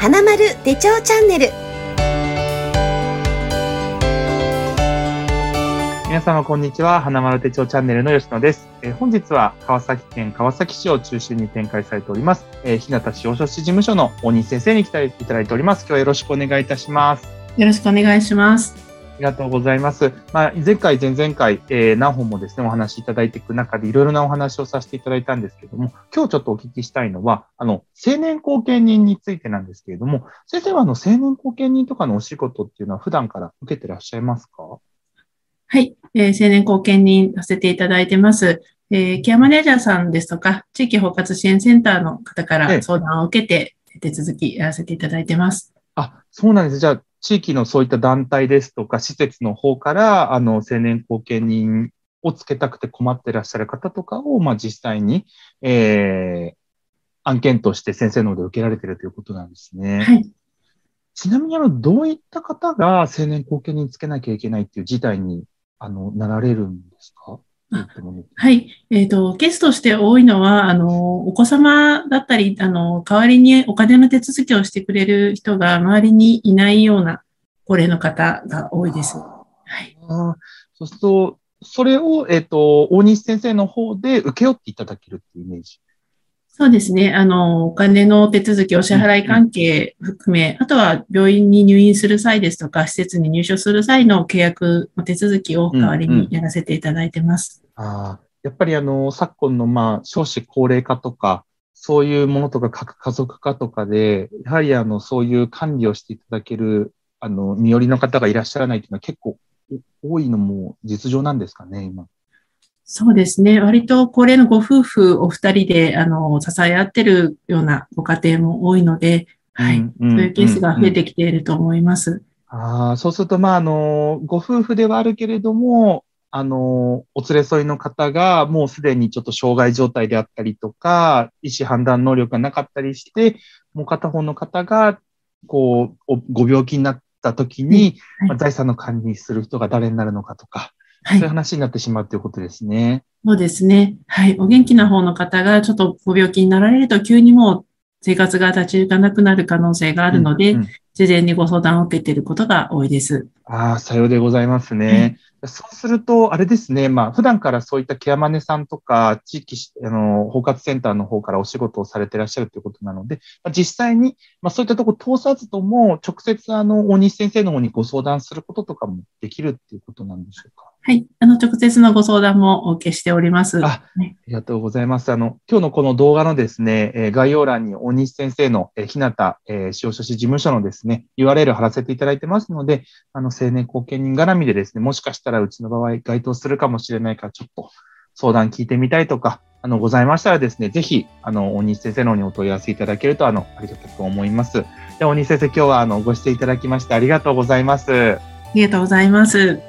花丸手帳チャンネル。 皆様こんにちは。花丸手帳チャンネルの吉野です。本日は川崎県川崎市を中心に展開されております、日向司法書士事務所の大西先生に来ていただいております。今日はよろしくお願いいたします。 よろしくお願いします。 ありがとうございます。前回、前々回、何本もですね、お話しいただいていく中でいろいろなお話をさせていただいたんですけれども、今日ちょっとお聞きしたいのは、青年後見人についてなんですけれども、先生は青年後見人とかのお仕事っていうのは普段から受けてらっしゃいますか？ はい、青年後見人させていただいてます。ケアマネージャーさんですとか、地域包括支援センターの方から相談を受けて、手続きやらせていただいてます。 そうなんです。じゃあ、地域のそういった団体ですとか、施設の方から、青年後見人をつけたくて困ってらっしゃる方とかを、実際に、案件として先生の方で受けられているということなんですね。 はい。 ちなみに、どういった方が青年後見人つけなきゃいけないっていう事態に、なられるんですか？ はい。ケースとして多いのは、お子様だったり、代わりにお金の手続きをしてくれる人が周りにいないような高齢の方が多いです。はい。 そうすると、それを、大西先生の方で請け負っていただけるっていうイメージ。 そうですね。お金の手続き、お支払い関係含め、あとは病院に入院する際ですとか、施設に入所する際の契約の手続きを代わりにやらせていただいてます。 やっぱり昨今の少子高齢化とか、そういうものとか核家族化とかで、やはりそういう管理をしていただける、身寄りの方がいらっしゃらないというのは結構多いのも実情なんですかね、今。 そうですね。割と高齢のご夫婦お二人で、支え合ってるようなご家庭も多いので、はい。そういうケースが増えてきていると思います。 そうすると、ご夫婦ではあるけれども、お連れ添いの方がもうすでにちょっと障害状態であったりとか、意思判断能力がなかったりして、もう片方の方が、ご病気になった時に、財産の管理する人が誰になるのかとか、そういう話になってしまうということですね。 そうですね。はい。お元気な方の方がちょっとご病気になられると急にもう生活が立ち行かなくなる可能性があるので、事前にご相談を受けていることが多いです。 さようでございますね。そうすると、あれですね、普段からそういったケアマネさんとか、地域、包括センターの方からお仕事をされていらっしゃるということなので、実際に、そういったところ通さずとも、直接、大西先生の方にご相談することとかもできるっていうことなんでしょうか？ はい。直接のご相談もお受けしております。 ありがとうございます。今日のこの動画のですね、概要欄に大西先生の日向司法書士事務所のですね、URL を貼らせていただいてますので、青年後見人絡みでですね、もしかしたらうちの場合該当するかもしれないから、ちょっと相談聞いてみたいとか、ございましたらですね、ぜひ、大西先生の方にお問い合わせいただけると、ありがたく思います。で、大西先生、今日はご出演いただきましてありがとうございます。 ありがとうございます。